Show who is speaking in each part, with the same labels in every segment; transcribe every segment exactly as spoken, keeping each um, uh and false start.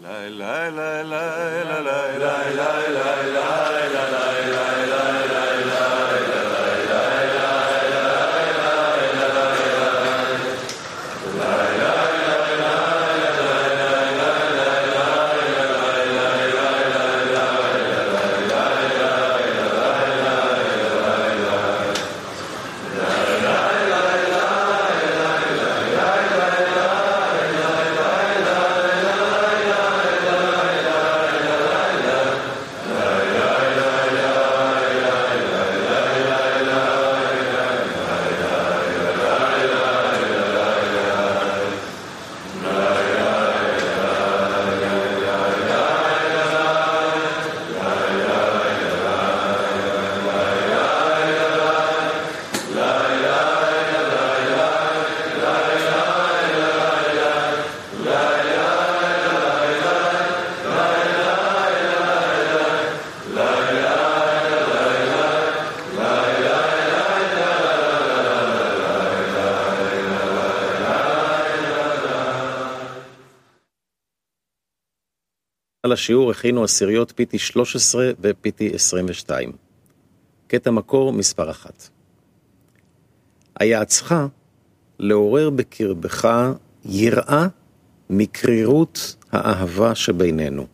Speaker 1: על השיעור הכינו עשיריות פיטי שלוש עשרה ופיטי עשרים ושתיים. קטע מקור מספר אחת. היעצך לעורר בקרבך יראה מקרירות האהבה שבינינו.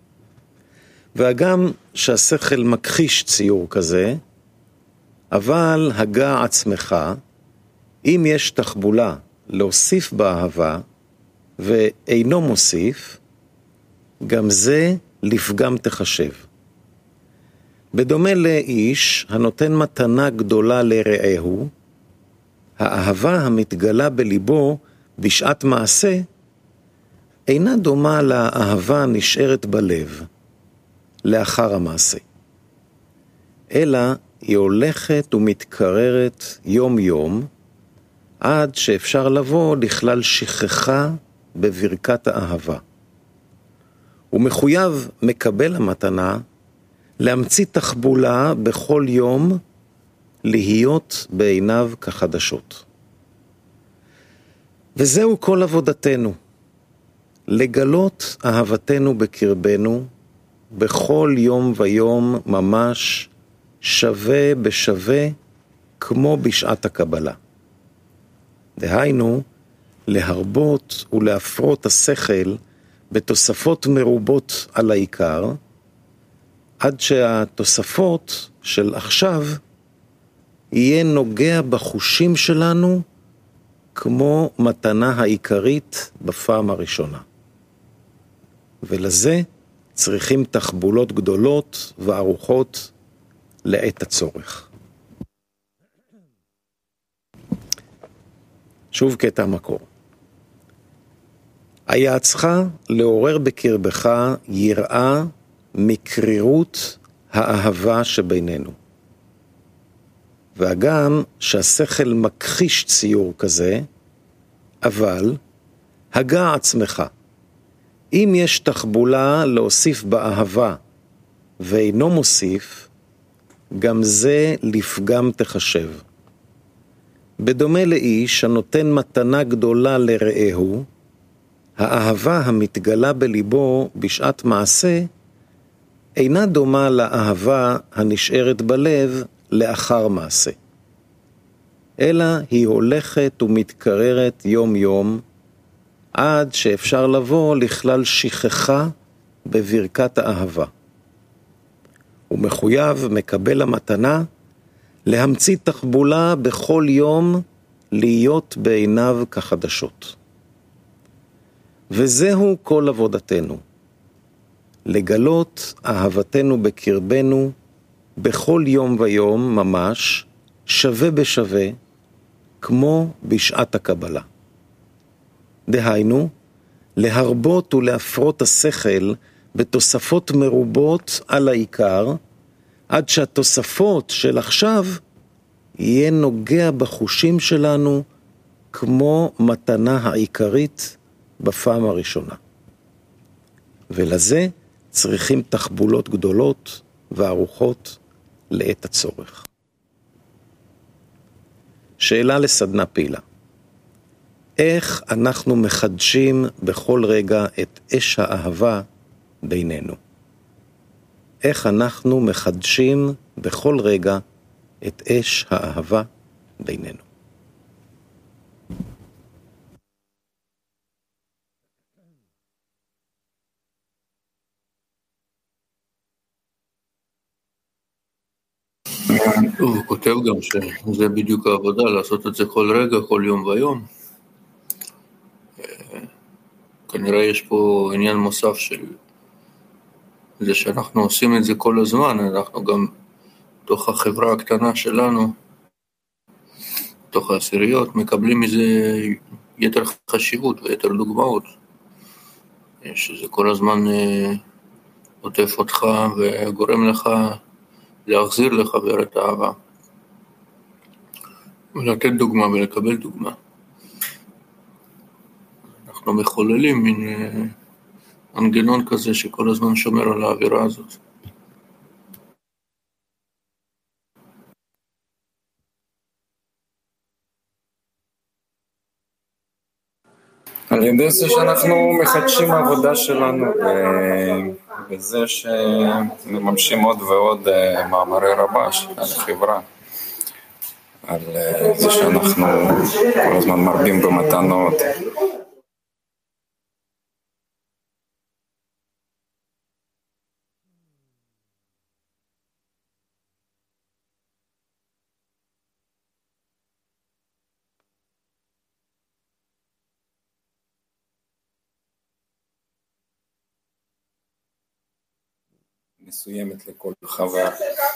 Speaker 1: והגם שהשכל מכחיש ציור כזה, אבל הגע עצמך, אם יש תחבולה להוסיף באהבה ואינו מוסיף, גם זה לפגם תחשב. בדומה לאיש הנותן מתנה גדולה לרעהו, האהבה המתגלה בליבו בשעת מעשה, אינה דומה לאהבה הנשארת בלב, לאחר המעשה. אלא היא הולכת ומתקררת יום יום, עד שאפשר לבוא לכלל שכחה בברכת האהבה. הוא מחויב מקבל המתנה להמציא תחבולה בכל יום, להיות בעיניו כחדשות. וזהו כל עבודתנו, לגלות אהבתנו בקרבנו, בכל יום ויום ממש שווה בשווה, כמו בשעת הקבלה. דהיינו, להרבות ולהפרות השכל בתוספות מרובות על העיקר, עד שהתוספות של עכשיו יהיה נוגע בחושים שלנו כמו מתנה העיקרית בפעם הראשונה. ולזה צריכים תחבולות גדולות וערוכות לעת הצורך. שוב קטע המקור. היעצך לעורר בקרבך יראה מקרירות האהבה שבינינו. והגם שהשכל מכחיש ציור כזה, אבל הגע עצמך. אם יש תחבולה להוסיף באהבה ואינו מוסיף, גם זה לפגם תחשב. בדומה לאיש הנותן מתנה גדולה לרעהו, האהבה המתגלה בליבו בשעת מעשה, אינה דומה לאהבה הנשארת בלב לאחר מעשה. אלא היא הולכת ומתקררת יום יום, עד שאפשר לבוא לכלל שכחה בברכת האהבה. הוא מחויב מקבל המתנה להמציא תחבולה בכל יום, להיות בעיניו כחדשות. וזהו כל עבודתנו, לגלות אהבתנו בקרבנו בכל יום ויום ממש שווה בשווה, כמו בשעת הקבלה. דהיינו, להרבות ולהפרות השכל בתוספות מרובות על העיקר, עד שהתוספות של עכשיו יהיה נוגע בחושים שלנו כמו מתנה העיקרית בפעם הראשונה. ולזה צריכים תחבולות גדולות וערוכות לעת הצורך. שאלה לסדנה פעילה. איך אנחנו מחדשים בכל רגע את אש האהבה בינינו. איך אנחנו מחדשים בכל רגע את אש האהבה בינינו.
Speaker 2: הוא כותב גם שזה בדיוק העבודה, לעשות את זה כל רגע, כל יום ויום. כנראה יש פה עניין מוסף של זה שאנחנו עושים את זה כל הזמן, אנחנו גם תוך החברה הקטנה שלנו, תוך העשיריות, מקבלים מזה יתר חשיבות ויתר דוגמאות, שזה כל הזמן עוטף אותך וגורם לך להחזיר לחבר את האהבה ולתת דוגמה ולקבל דוגמה. אנחנו מחוללים מין מנגנון כזה שכל הזמן שומר על האווירה הזאת.
Speaker 3: על ידי זה שאנחנו מחדשים העבודה שלנו ובזה שמממשים עוד ועוד מאמרי רבש על החברה, על זה שאנחנו כל הזמן מרבים במתנות. מסוימת לכל חבר.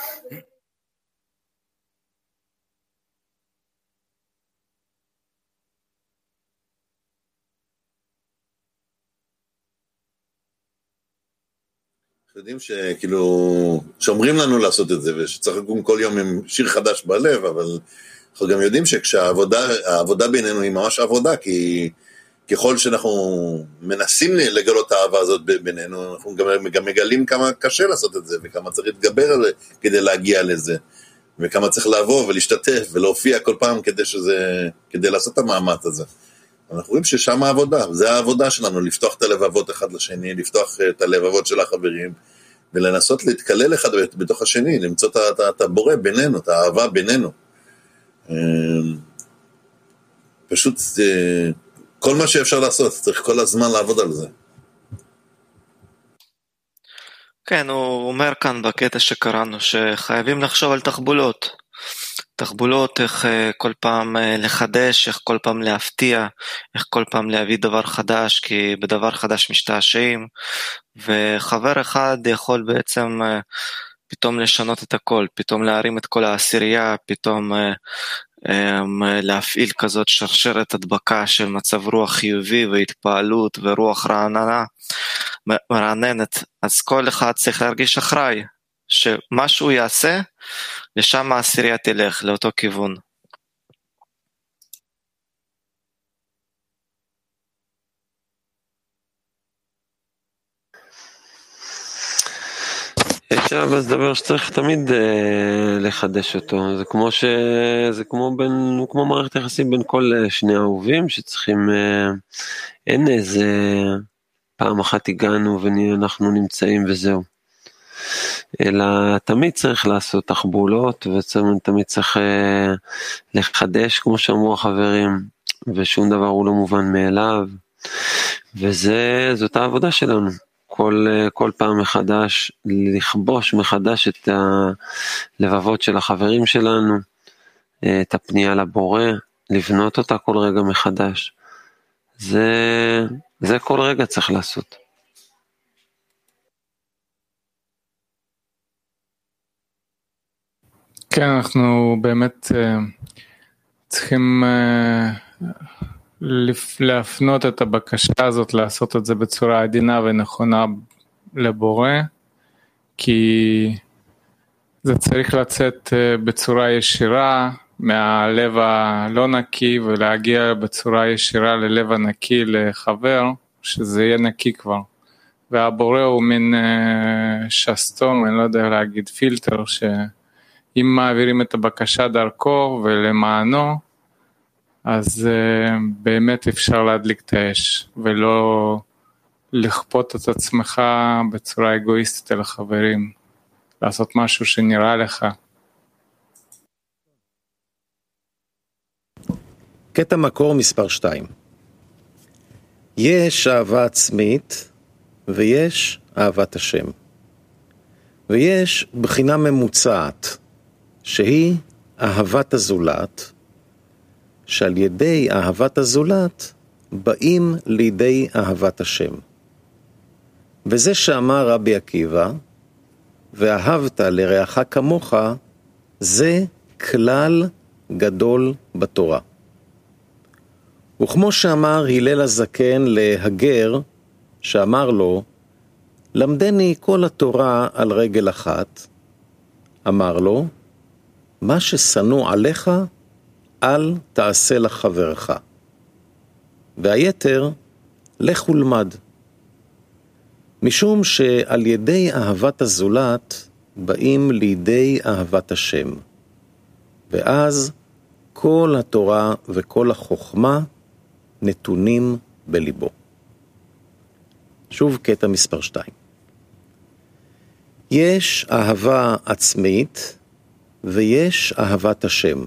Speaker 4: יודעים שכאילו שומרים לנו לעשות את זה ושצריך לקום כל יום עם שיר חדש בלב, אבל אנחנו גם יודעים שכשהעבודה העבודה בינינו היא ממש עבודה, כי ככל שאנחנו מנסים לגלות האהבה הזאת בינינו, אנחנו גם, גם מגלים כמה קשה לעשות את זה, וכמה צריך להתגבר על זה כדי להגיע לזה, וכמה צריך לבוא ולהשתתף ולהופיע כל פעם כדי שזה, כדי לעשות את המאמץ הזה. אנחנו רואים ששם העבודה, זה העבודה שלנו, לפתוח את הלבבות אחד לשני, לפתוח את הלבבות של החברים, ולנסות להתקלל אחד בתוך השני, למצוא את הבורא בינינו, את האהבה בינינו. פשוט כל מה שאפשר לעשות, צריך כל הזמן לעבוד על זה.
Speaker 5: כן, הוא אומר כאן בקטע שקראנו, שחייבים לחשוב על תחבולות. תחבולות, איך כל פעם לחדש, איך כל פעם להפתיע, איך כל פעם להביא דבר חדש, כי בדבר חדש משתעשעים, וחבר אחד יכול בעצם פתאום לשנות את הכל, פתאום להרים את כל העשירייה, פתאום להפעיל כזאת שרשרת הדבקה של מצב רוח חיובי והתפעלות ורוח רעננה, מרעננת. אז כל אחד צריך להרגיש אחראי, שמה שהוא יעשה, לשם העשירייה תלך, לאותו כיוון.
Speaker 6: יש אבל דבר שצריך תמיד אה, לחדש אותו, זה כמו ש... זה כמו בין, כמו מערכת יחסים בין כל שני אהובים שצריכים, אה, אין איזה פעם אחת הגענו ואנחנו נמצאים וזהו. אלא תמיד צריך לעשות תחבולות, ותמיד צריך אה, לחדש, כמו שאמרו החברים, ושום דבר הוא לא מובן מאליו, וזאת העבודה שלנו. כל, כל פעם מחדש, לכבוש מחדש את הלבבות של החברים שלנו, את הפנייה לבורא, לבנות אותה כל רגע מחדש. זה, זה כל רגע צריך לעשות.
Speaker 7: כן, אנחנו באמת צריכים להפנות את הבקשה הזאת, לעשות את זה בצורה עדינה ונכונה לבורא, כי זה צריך לצאת בצורה ישירה מהלב הלא נקי, ולהגיע בצורה ישירה ללב הנקי לחבר, שזה יהיה נקי כבר. והבורא הוא מין שסתום, אני לא יודע להגיד פילטר, שאם מעבירים את הבקשה דרכו ולמענו, אז באמת אפשר להדליק את האש, ולא לכפות את עצמך בצורה אגואיסטית אל החברים, לעשות משהו שנראה לך.
Speaker 1: קטע מקור מספר שתיים. יש אהבה עצמית ויש אהבת השם. ויש בחינה ממוצעת, שהיא אהבת הזולת, שעל ידי אהבת הזולת באים לידי אהבת השם. וזה שאמר רבי עקיבא, ואהבת לרעך כמוך, זה כלל גדול בתורה. וכמו שאמר הלל הזקן להגר, שאמר לו, למדני כל התורה על רגל אחת, אמר לו, מה ששנוא עליך, אל תעשה לחברך. והיתר, לך ולמד. משום שעל ידי אהבת הזולת, באים לידי אהבת השם. ואז כל התורה וכל החוכמה נתונים בליבו. שוב קטע מספר שתיים. יש אהבה עצמית ויש אהבת השם.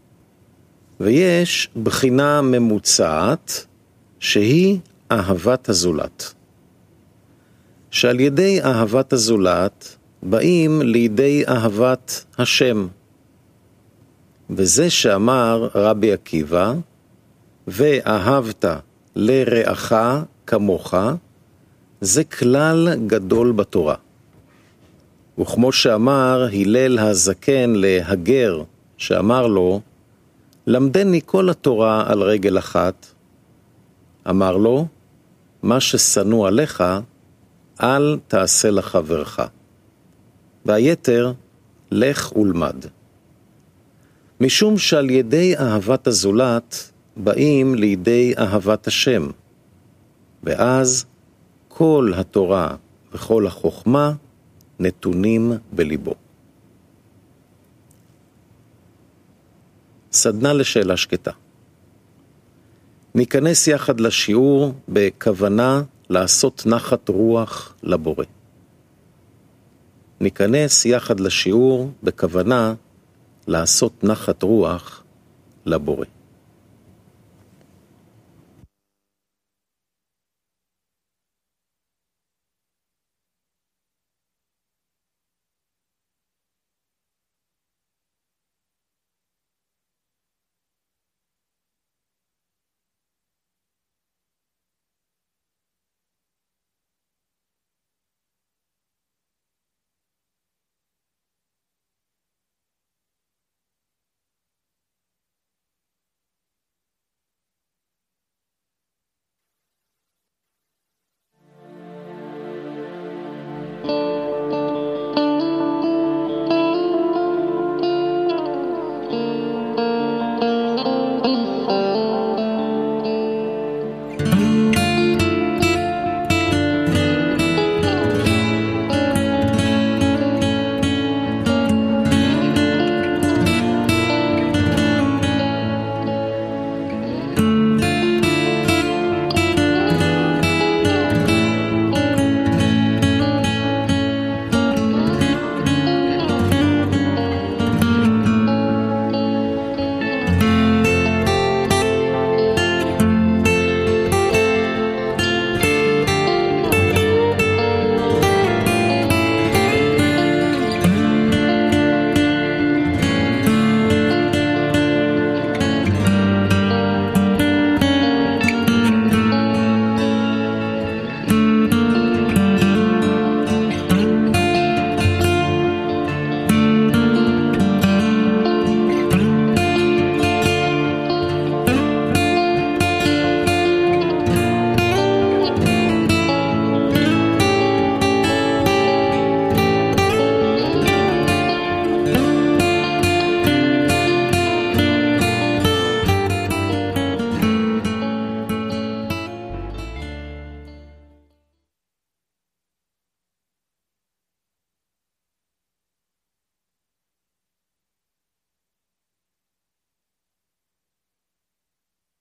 Speaker 1: ויש בחינה ממוצעת שהיא אהבת הזולת. שעל ידי אהבת הזולת באים לידי אהבת השם. וזה שאמר רבי עקיבא, ואהבת לרעך כמוך, זה כלל גדול בתורה. וכמו שאמר הלל הזקן להגר, שאמר לו, למדני כל התורה על רגל אחת, אמר לו, מה ששנוא עליך, אל תעשה לחברך. והיתר, לך ולמד. משום שעל ידי אהבת הזולת, באים לידי אהבת השם. ואז כל התורה וכל החוכמה נתונים בליבו. סדנה לשאלה שקטה. ניכנס יחד לשיעור בכוונה לעשות נחת רוח לבורא. ניכנס יחד לשיעור בכוונה לעשות נחת רוח לבורא.